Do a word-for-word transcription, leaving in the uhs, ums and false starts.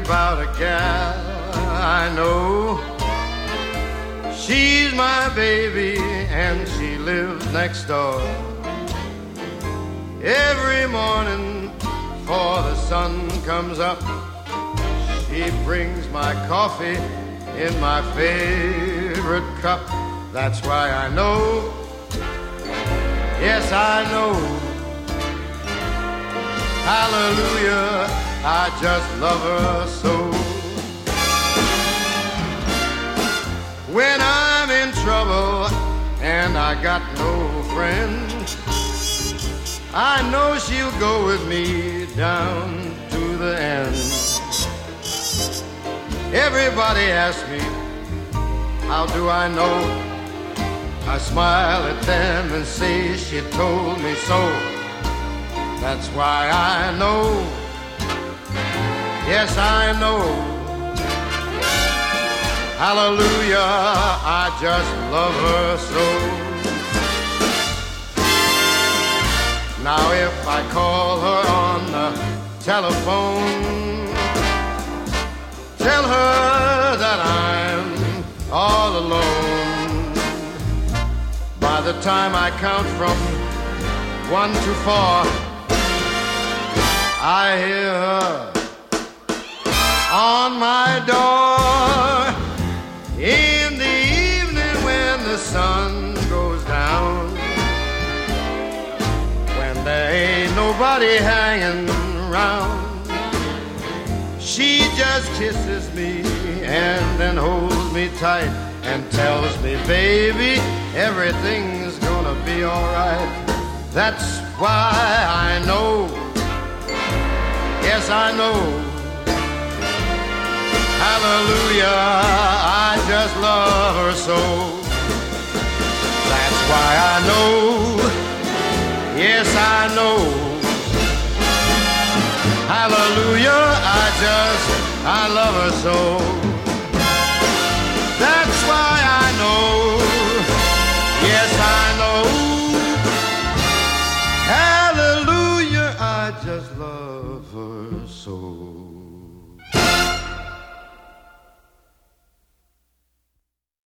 about a gal I know. She's my baby and she lives next door. Every morning before the sun comes up, she brings my coffee in my favorite cup. That's why I know, yes I know, hallelujah, I just love her so. When I'm in trouble and I got no friends, I know she'll go with me down to the end. Everybody asks me, how do I know? I smile at them and say she told me so. That's why I know, yes I know, hallelujah, I just love her so. Now if I call her on the telephone, tell her that I'm all alone. By the time I count from one to four, I hear her on my door. In the evening when the sun goes down, when there ain't nobody hanging around, she just kisses me and then holds me tight and tells me, baby, everything's gonna be alright. That's why I know, yes I know, hallelujah, I just love her so. That's why I know, yes I know, hallelujah, I just, I love her so. That's why I know, yes I know.